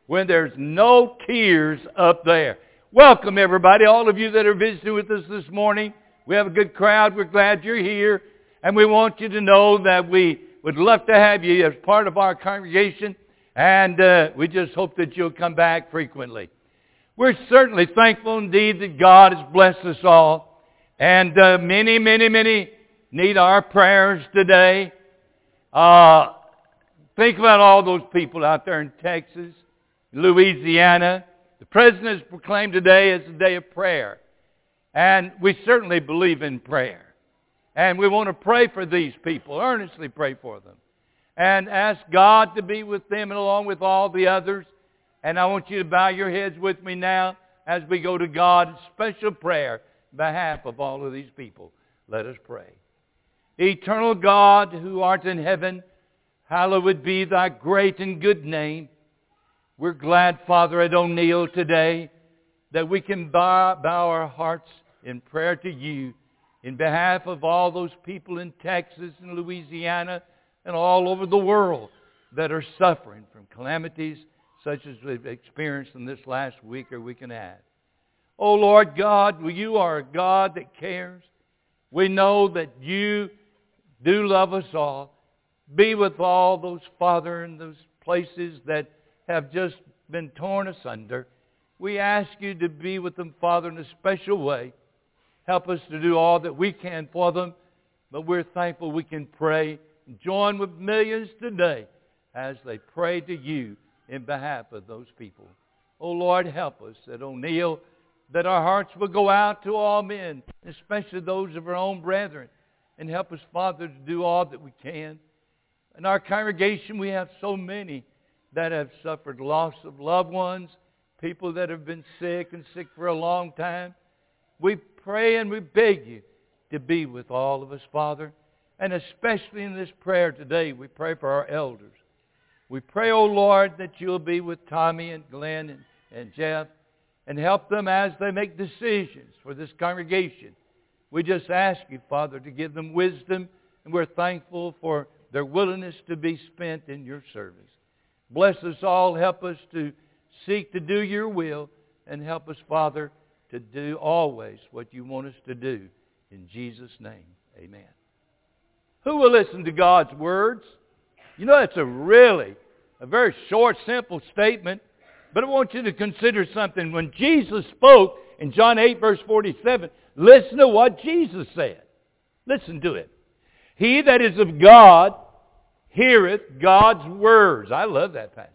when there's no tears up there. Welcome, everybody, all of you that are visiting with us this morning. We have a good crowd. We're glad you're here. And we want you to know that we would love to have you as part of our congregation. And we just hope that you'll come back frequently. We're certainly thankful indeed that God has blessed us all. And many need our prayers today. Think about all those people out there in Texas, Louisiana. The President has proclaimed today as a day of prayer. And we certainly believe in prayer. And we want to pray for these people, earnestly pray for them. And ask God to be with them and along with all the others. And I want you to bow your heads with me now as we go to God in special prayer on behalf of all of these people. Let us pray. Eternal God, who art in heaven, hallowed be thy great and good name. We're glad, Father, at O'Neill today that we can bow our hearts in prayer to you in behalf of all those people in Texas and Louisiana and all over the world that are suffering from calamities such as we've experienced in this last week or week and a half. Oh, Lord God, you are a God that cares. We know that you do love us all. Be with all those, Father, in those places that have just been torn asunder. We ask you to be with them, Father, in a special way. Help us to do all that we can for them. But we're thankful we can pray and join with millions today as they pray to you in behalf of those people. Oh, Lord, help us at O'Neill, that our hearts will go out to all men, especially those of our own brethren. And help us, Father, to do all that we can. In our congregation, we have so many that have suffered loss of loved ones, people that have been sick and sick for a long time. We pray and we beg you to be with all of us, Father. And especially in this prayer today, we pray for our elders. We pray, oh Lord, that you'll be with Tommy and Glenn and Jeff and help them as they make decisions for this congregation. We just ask you, Father, to give them wisdom, and we're thankful for their willingness to be spent in your service. Bless us all. Help us to seek to do your will, and help us, Father, to do always what you want us to do. In Jesus' name, amen. Who will listen to God's words? You know, it's a very short, simple statement, but I want you to consider something. When Jesus spoke in John 8, verse 47, listen to what Jesus said. Listen to it. He that is of God heareth God's words. I love that passage.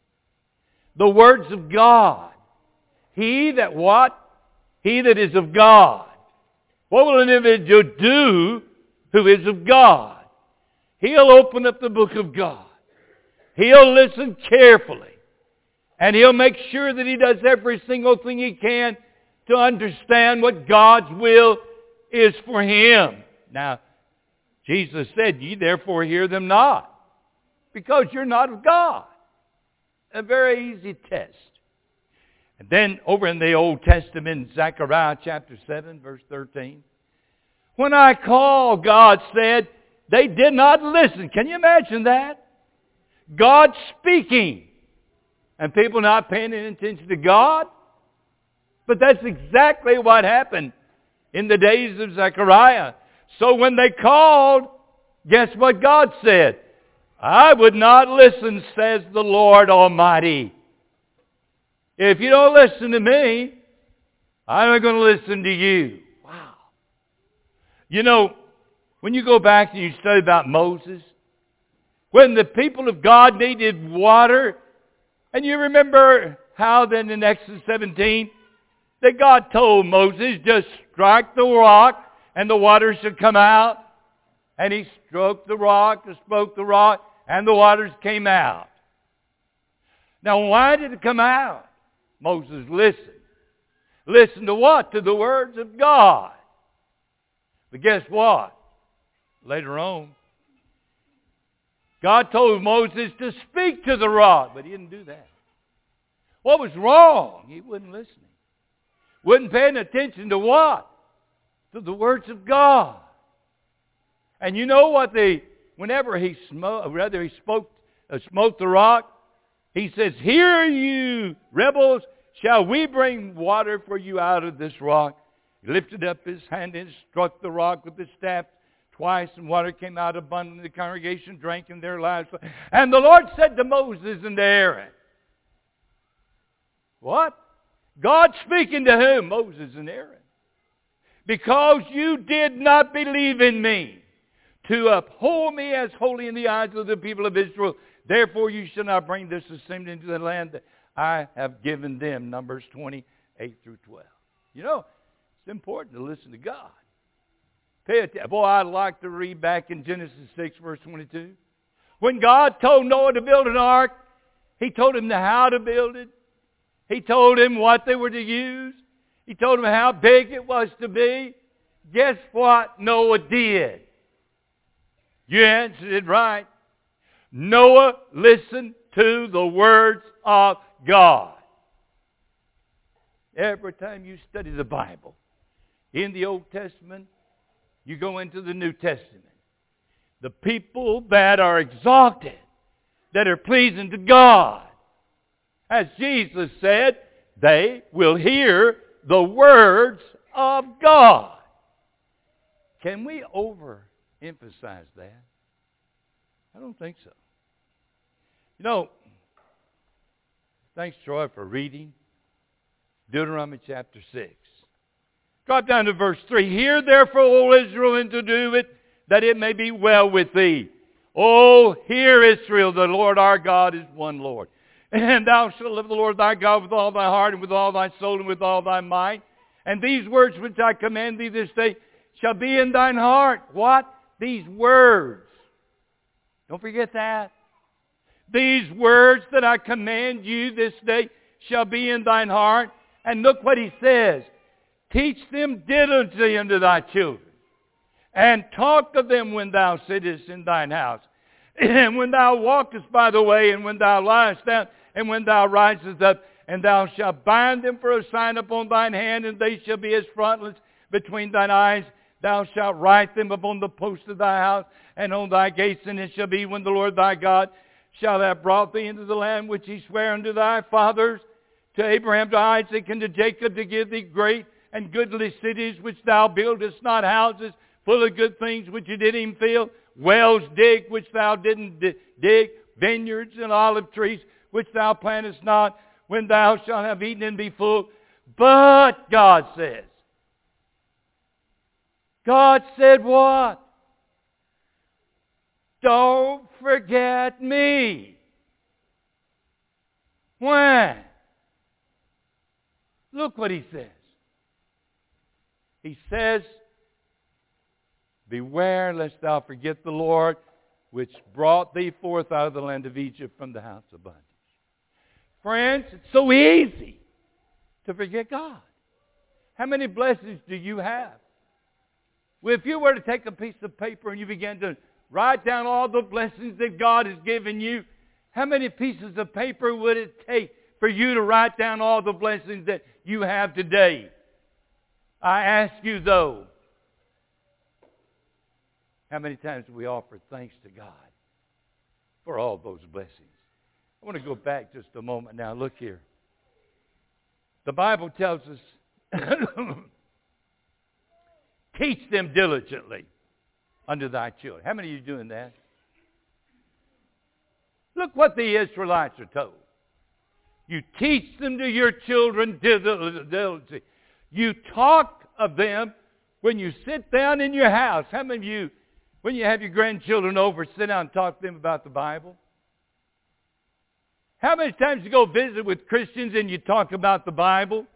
The words of God. He that what? He that is of God. What will an individual do who is of God? He'll open up the book of God. He'll listen carefully. And he'll make sure that he does every single thing he can to understand what God's will is for him. Now, Jesus said, ye therefore hear them not, because you're not of God. A very easy test. And then over in the Old Testament, Zechariah chapter 7, verse 13. When I called, God said, they did not listen. Can you imagine that? God speaking. And people not paying any attention to God. But that's exactly what happened in the days of Zechariah. So when they called, guess what God said? I would not listen, says the Lord Almighty. If you don't listen to me, I'm not going to listen to you. Wow. You know, when you go back and you study about Moses, when the people of God needed water, and you remember how then in Exodus 17, that God told Moses, just strike the rock and the water should come out. And he stroked the rock, and spoke the rock, and the waters came out. Now why did it come out? Moses listened. Listen to what? To the words of God. But guess what? Later on, God told Moses to speak to the rock, but he didn't do that. What was wrong? He wasn't listening. Wasn't paying attention to what? To the words of God. And you know what whenever he smote the rock, He says, "Hear you, rebels, shall we bring water for you out of this rock?" He lifted up his hand and struck the rock with his staff twice, and water came out abundantly. The congregation drank in their lives. And the Lord said to Moses and to Aaron, what? God speaking to whom? Moses and Aaron. "Because you did not believe in me, to uphold me as holy in the eyes of the people of Israel, therefore you shall not bring this assembly into the land that I have given them." Numbers 20:8 through 12. You know, it's important to listen to God. Pay attention. Boy, I'd like to read back in Genesis 6, verse 22. When God told Noah to build an ark, He told him how to build it. He told him what they were to use. He told him how big it was to be. Guess what Noah did? You answered it right. Noah listened to the words of God. Every time you study the Bible, in the Old Testament, you go into the New Testament. The people that are exalted, that are pleasing to God, as Jesus said, they will hear the words of God. Can we overemphasize that? I don't think so. You know, thanks, Troy, for reading Deuteronomy chapter 6. Drop down to verse 3. "Hear therefore, O Israel, and to do it, that it may be well with thee. O hear, Israel, the Lord our God is one Lord. And thou shalt love the Lord thy God with all thy heart, and with all thy soul, and with all thy might. And these words which I command thee this day shall be in thine heart." What? These words. Don't forget that. "These words that I command you this day shall be in thine heart." And look what he says. "Teach them diligently unto thy children, and talk of them when thou sittest in thine house, and when thou walkest by the way, and when thou liest down, and when thou risest up. And thou shalt bind them for a sign upon thine hand, and they shall be as frontlets between thine eyes. Thou shalt write them upon the posts of thy house, and on thy gates. And it shall be, when the Lord thy God shall have brought thee into the land which he sware unto thy fathers, to Abraham, to Isaac, and to Jacob, to give thee great and goodly cities, which thou buildest not, houses full of good things which you didn't fill, wells dig which thou didn't dig, vineyards and olive trees which thou plantest not, when thou shalt have eaten and be full." But God says, God said what? "Don't forget me." When? Look what he says. He says, "Beware lest thou forget the Lord, which brought thee forth out of the land of Egypt from the house of bondage." Friends, it's so easy to forget God. How many blessings do you have? Well, if you were to take a piece of paper and you began to write down all the blessings that God has given you, how many pieces of paper would it take for you to write down all the blessings that you have today? I ask you, though, how many times do we offer thanks to God for all those blessings? I want to go back just a moment now. Look here. The Bible tells us, "Teach them diligently unto thy children." How many of you are doing that? Look what the Israelites are told. You teach them to your children diligently. You talk of them when you sit down in your house. How many of you, when you have your grandchildren over, sit down and talk to them about the Bible? How many times you go visit with Christians and you talk about the Bible?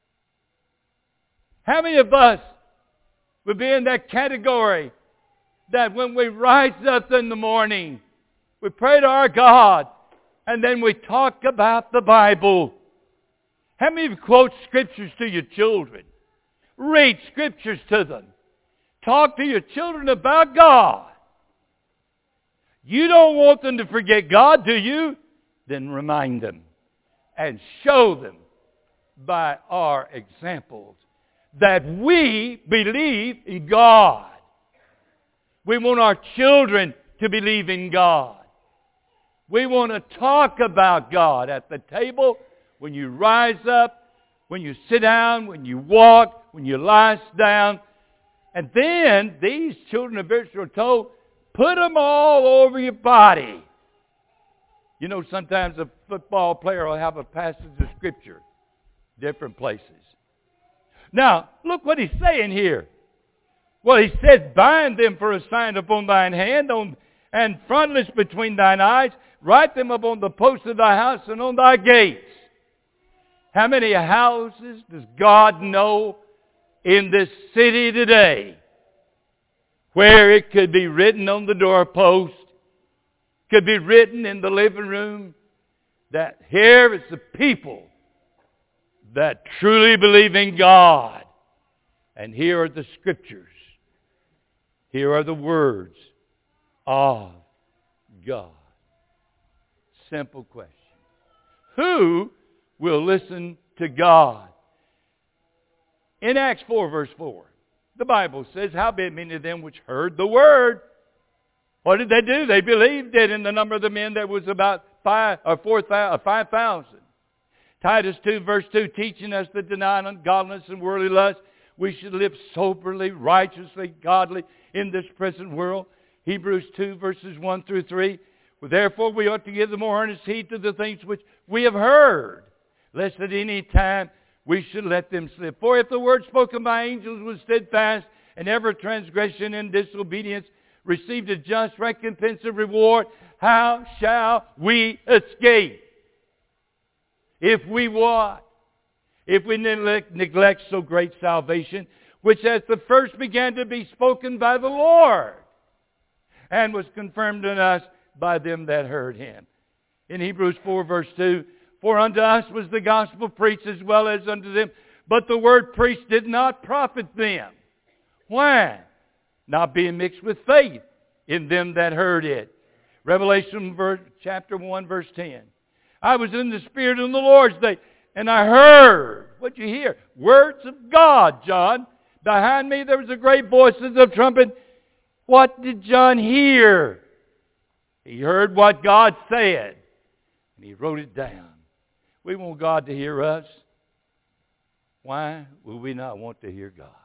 How many of us would be in that category that when we rise up in the morning, we pray to our God, and then we talk about the Bible? How many of you quote scriptures to your children? Read scriptures to them. Talk to your children about God. You don't want them to forget God, do you? Then remind them and show them by our examples that we believe in God. We want our children to believe in God. We want to talk about God at the table, when you rise up, when you sit down, when you walk, when you lie down. And then these children of Israel are told, put them all over your body. You know, sometimes a football player will have a passage of Scripture, different places. Now, look what he's saying here. Well, he says, bind them for a sign upon thine hand, and frontlets between thine eyes. Write them upon the posts of thy house and on thy gates. How many houses does God know in this city today where it could be written on the doorpost, could be written in the living room, that here is the people that truly believe in God. And here are the Scriptures. Here are the words of God. Simple question. Who will listen to God? In Acts 4, verse 4, the Bible says, howbeit many of them which heard the word, what did they do? They believed it. In the number of the men that was about 5,000. Titus 2, verse 2, teaching us to deny ungodliness and worldly lust, we should live soberly, righteously, godly in this present world. Hebrews 2, verses 1 through 3. Therefore we ought to give the more earnest heed to the things which we have heard, lest at any time we should let them slip. For if the word spoken by angels was steadfast, and every transgression and disobedience received a just recompense of reward, how shall we escape? If we what? If we neglect so great salvation, which as the first began to be spoken by the Lord, and was confirmed in us by them that heard Him. In Hebrews 4, verse 2, for unto us was the gospel preached as well as unto them, but the word preached did not profit them. Why? Not being mixed with faith in them that heard it. Revelation chapter 1, verse 10. I was in the Spirit on the Lord's day, and I heard. What'd you hear? Words of God, John. Behind me there was a great voice as of trumpet. What did John hear? He heard what God said, and he wrote it down. We want God to hear us. Why will we not want to hear God?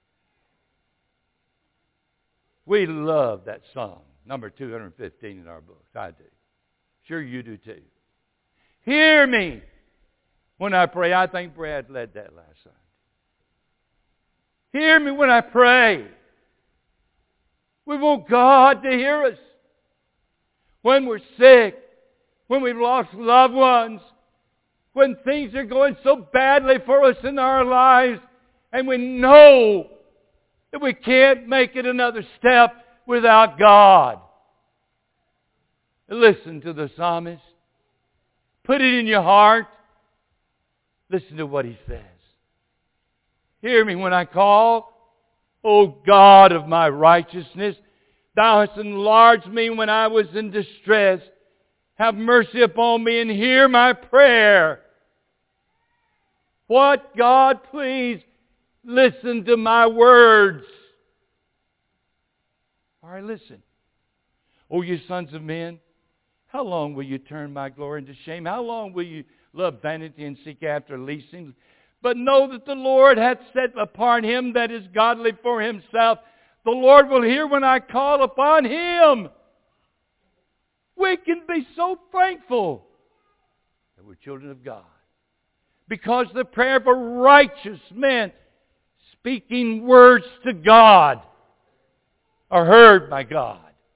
We love that song, number 215 in our books. I do. Sure you do too. Hear me when I pray. I think Brad led that last Sunday. Hear me when I pray. We want God to hear us. When we're sick, when we've lost loved ones, when things are going so badly for us in our lives, and we know that we can't make it another step without God. Listen to the psalmist. Put it in your heart. Listen to what he says. Hear me when I call, O God of my righteousness. Thou hast enlarged me when I was in distress. Have mercy upon me and hear my prayer. What, God, please listen to my words. All right, listen. O you sons of men, how long will you turn my glory into shame? How long will you love vanity and seek after leasing? But know that the Lord hath set apart him that is godly for himself. The Lord will hear when I call upon Him. We can be so thankful that we're children of God. Because the prayer of a righteous man speaking words to God are heard by God.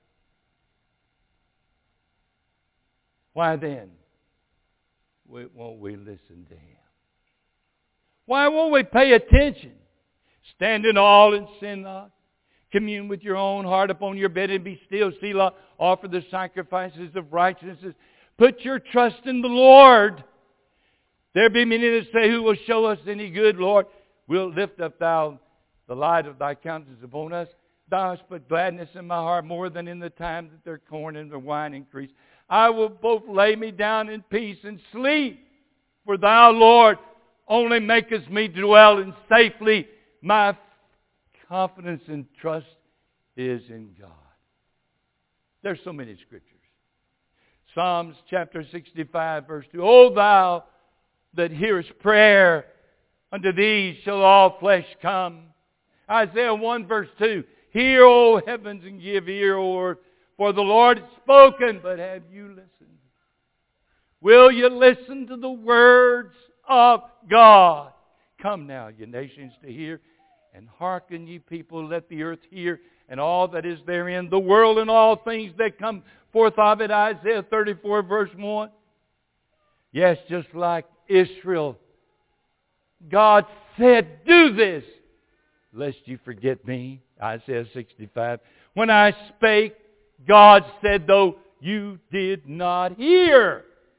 Why then won't we listen to Him? Why won't we pay attention? Stand in awe and sin not. Commune with your own heart upon your bed and be still. Selah. Offer the sacrifices of righteousness. Put your trust in the Lord. There be many that say, who will show us any good, Lord? We'll lift up thou the light of thy countenance upon us. Thou hast put gladness in my heart more than in the time that their corn and their wine increase. I will both lay me down in peace and sleep. For thou, Lord, only makest me dwell in safely. My confidence and trust is in God. There's so many scriptures. Psalms chapter 65, verse 2. O thou that hearest prayer, unto thee shall all flesh come. Isaiah 1, verse 2. Hear, O heavens, and give ear, O earth, for the Lord has spoken, but have you listened? Will you listen to the words of God? Come now, ye nations, to hear, and hearken, ye people, let the earth hear, and all that is therein, the world and all things that come forth of it. Isaiah 34, verse 1. Yes, just like Israel, God said, do this, lest you forget me. Isaiah 65. When I spake, God said, though you did not hear.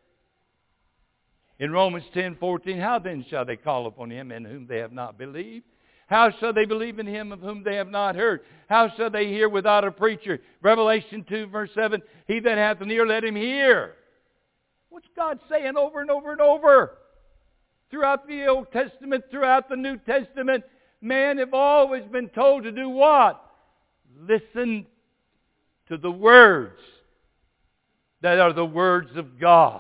In Romans 10:14, how then shall they call upon Him in whom they have not believed? How shall they believe in Him of whom they have not heard? How shall they hear without a preacher? Revelation 2, verse 7, he that hath an ear, let him hear. What's God saying over and over and over? Throughout the Old Testament, throughout the New Testament, men have always been told to do what? Listen to the words that are the words of God.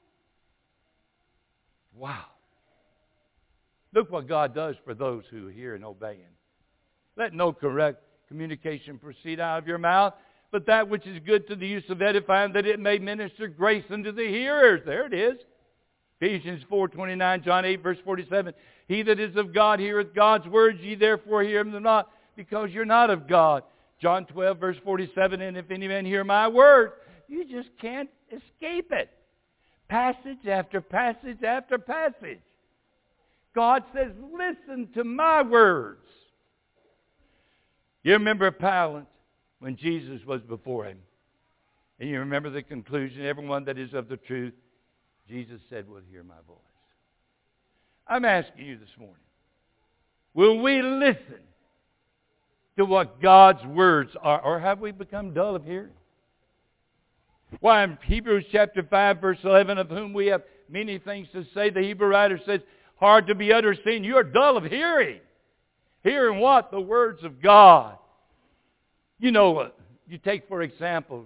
Wow. Look what God does for those who hear and obey Him. Let no correct communication proceed out of your mouth, but that which is good to the use of edifying, that it may minister grace unto the hearers. There it is. Ephesians 4:29, John 8, verse 47. He that is of God heareth God's words, ye therefore hear them not, because you're not of God. John 12, verse 47, and if any man hear my word, you just can't escape it. Passage after passage after passage. God says, listen to my words. You remember Pilate when Jesus was before him. And you remember the conclusion, everyone that is of the truth, Jesus said, will hear my voice. I'm asking you this morning, will we listen to what God's words are, or have we become dull of hearing? Why, in Hebrews chapter 5, verse 11, of whom we have many things to say, the Hebrew writer says, hard to be uttered, seeing you are dull of hearing. Hearing what? The words of God. You know, you take, for example,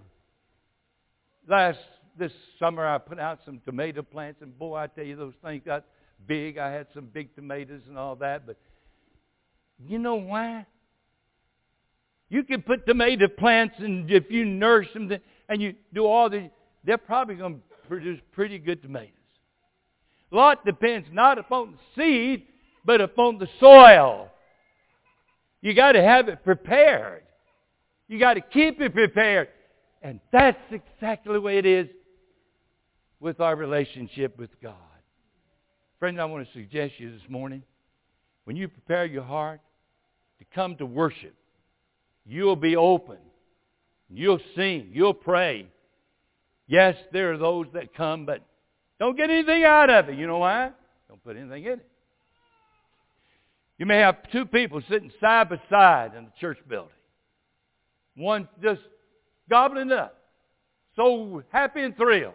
this summer I put out some tomato plants, and boy, I tell you, those things got big. I had some big tomatoes and all that, but you know why? You can put tomato plants, and if you nurse them, and you do all this, they're probably going to produce pretty good tomatoes. A lot depends not upon the seed, but upon the soil. You got to have it prepared. You got to keep it prepared. And that's exactly the way it is with our relationship with God. Friend, I want to suggest to you this morning, when you prepare your heart to come to worship, you'll be open. You'll sing. You'll pray. Yes, there are those that come, but don't get anything out of it. You know why? Don't put anything in it. You may have two people sitting side by side in a church building. One just gobbling it up. So happy and thrilled.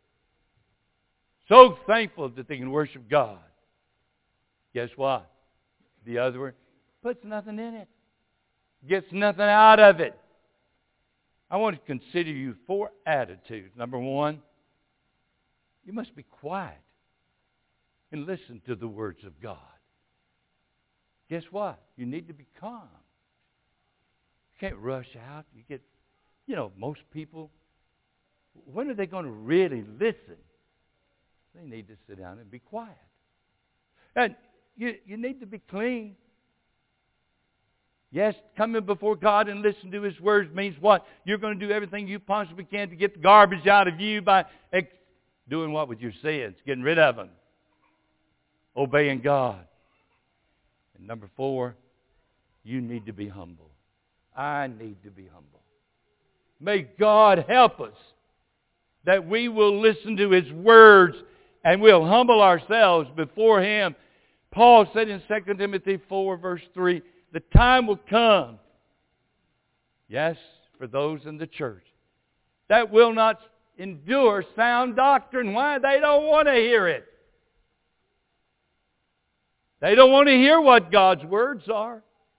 So thankful that they can worship God. Guess what? The other one puts nothing in it. Gets nothing out of it. I want to consider you 4 attitudes. Number 1, you must be quiet and listen to the words of God. Guess what? You need to be calm. You can't rush out. Most people, when are they going to really listen? They need to sit down and be quiet. And you need to be clean. Yes, coming before God and listen to His words means what? You're going to do everything you possibly can to get the garbage out of you by doing what with your sins? Getting rid of them. Obeying God. And number 4, you need to be humble. I need to be humble. May God help us that we will listen to His words and we'll humble ourselves before Him. Paul said in 2 Timothy 4, verse 3, the time will come, yes, for those in the church, that will not endure sound doctrine. Why? They don't want to hear it. They don't want to hear what God's words are.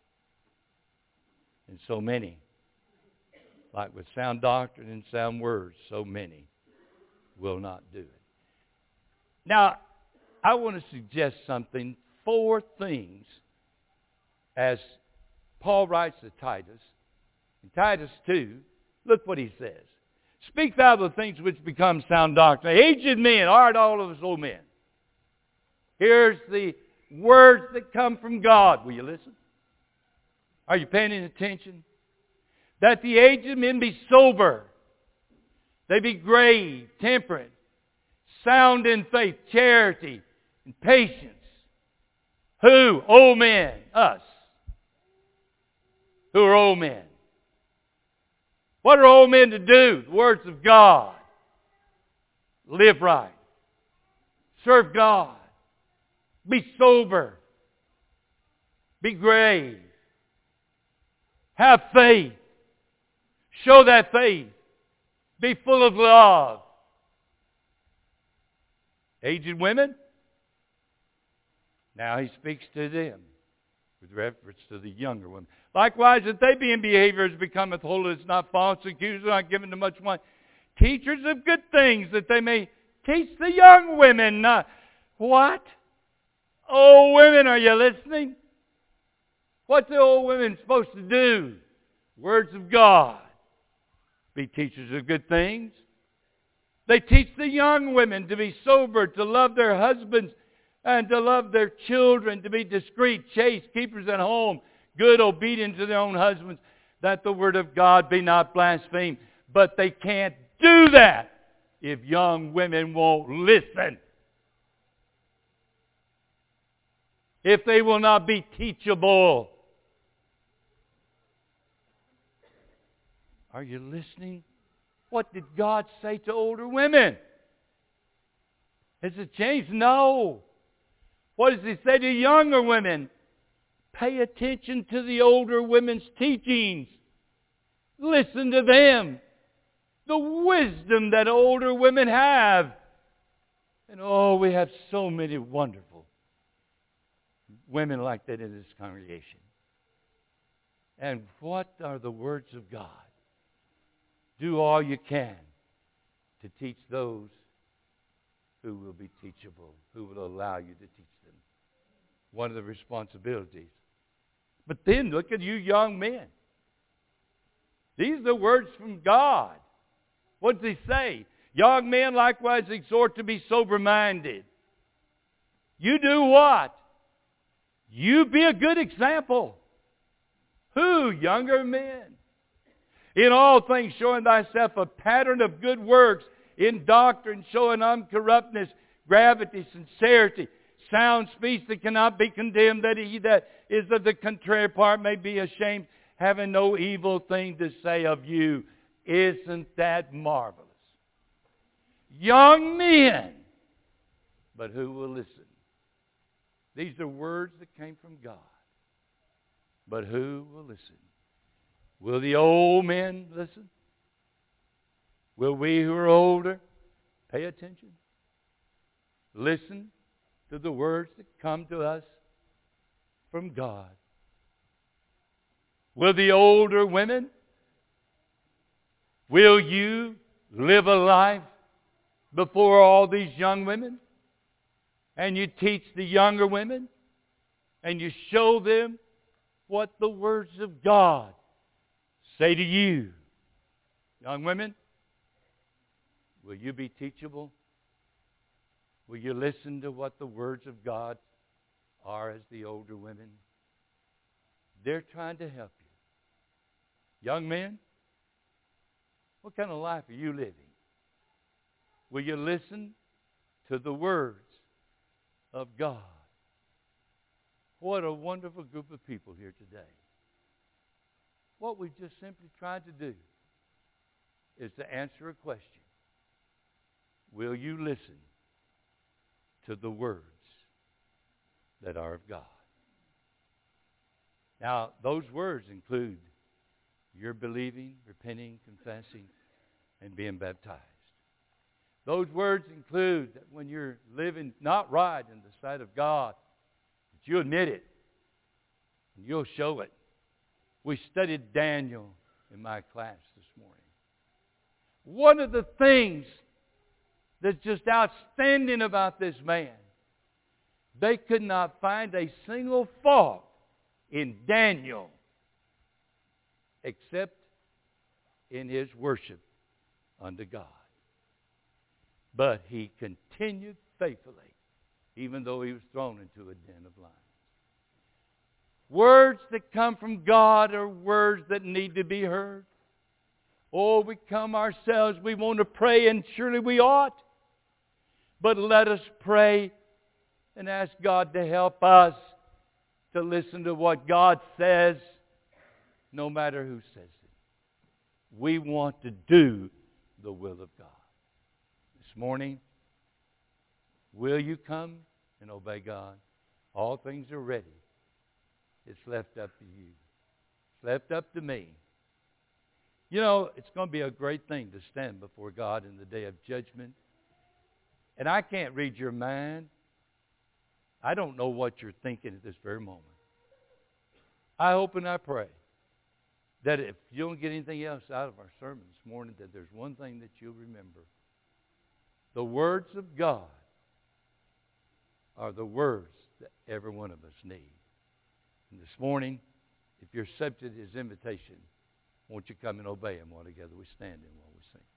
And so many, like with sound doctrine and sound words, so many will not do it. Now, I want to suggest something. 4 things, as Paul writes to Titus. In Titus 2, look what he says. Speak thou the things which become sound doctrine. Aged men, aren't all of us old men? Here's the words that come from God. Will you listen? Are you paying attention? That the aged men be sober. They be grave, temperate, sound in faith, charity, and patience. Who? Old men. Us. Who are old men? What are old men to do? The words of God. Live right. Serve God. Be sober. Be grave. Have faith. Show that faith. Be full of love. Aged women? Now he speaks to them with reference to the younger women. Likewise, if they be in behavior as becometh holiness, not false, accusers, not given to much wine, teachers of good things, that they may teach the young women. Not what? Old women, are you listening? What's the old women supposed to do? Words of God. Be teachers of good things. They teach the young women to be sober, to love their husbands, and to love their children, to be discreet, chaste, keepers at home, good, obedient to their own husbands, that the word of God be not blasphemed. But they can't do that if young women won't listen. If they will not be teachable. Are you listening? What did God say to older women? Has it changed? No. What does He say to younger women? Pay attention to the older women's teachings. Listen to them. The wisdom that older women have. And oh, we have so many wonderful women like that in this congregation. And what are the words of God? Do all you can to teach those who will be teachable, who will allow you to teach them. One of the responsibilities. But then look at you young men. These are the words from God. What does He say? Young men likewise exhort to be sober-minded. You do what? You be a good example. Who? Younger men. In all things showing thyself a pattern of good works, in doctrine showing uncorruptness, gravity, sincerity, sound speech that cannot be condemned, that he that is of the contrary part may be ashamed, having no evil thing to say of you. Isn't that marvelous? Young men, but who will listen? These are words that came from God. But who will listen? Will the old men listen? Will we who are older pay attention? Listen to the words that come to us from God. Will the older women, will you live a life before all these young women? And you teach the younger women? And you show them what the words of God say to you? Young women, will you be teachable? Will you listen to what the words of God are as the older women? They're trying to help you. Young men, what kind of life are you living? Will you listen to the words of God? What a wonderful group of people here today. What we've just simply tried to do is to answer a question. Will you listen to the words that are of God? Now, those words include your believing, repenting, confessing, and being baptized. Those words include that when you're living not right in the sight of God, that you admit it and you'll show it. We studied Daniel in my class this morning. One of the things that's just outstanding about this man. They could not find a single fault in Daniel except in his worship unto God. But he continued faithfully, even though he was thrown into a den of lions. Words that come from God are words that need to be heard. Oh, we come ourselves, we want to pray, and surely we ought. But let us pray and ask God to help us to listen to what God says, no matter who says it. We want to do the will of God. This morning, will you come and obey God? All things are ready. It's left up to you. It's left up to me. You know, it's going to be a great thing to stand before God in the day of judgment. And I can't read your mind. I don't know what you're thinking at this very moment. I hope and I pray that if you don't get anything else out of our sermon this morning, that there's one thing that you'll remember. The words of God are the words that every one of us need. And this morning, if you're subject to His invitation, won't you come and obey Him while together we stand and while we sing?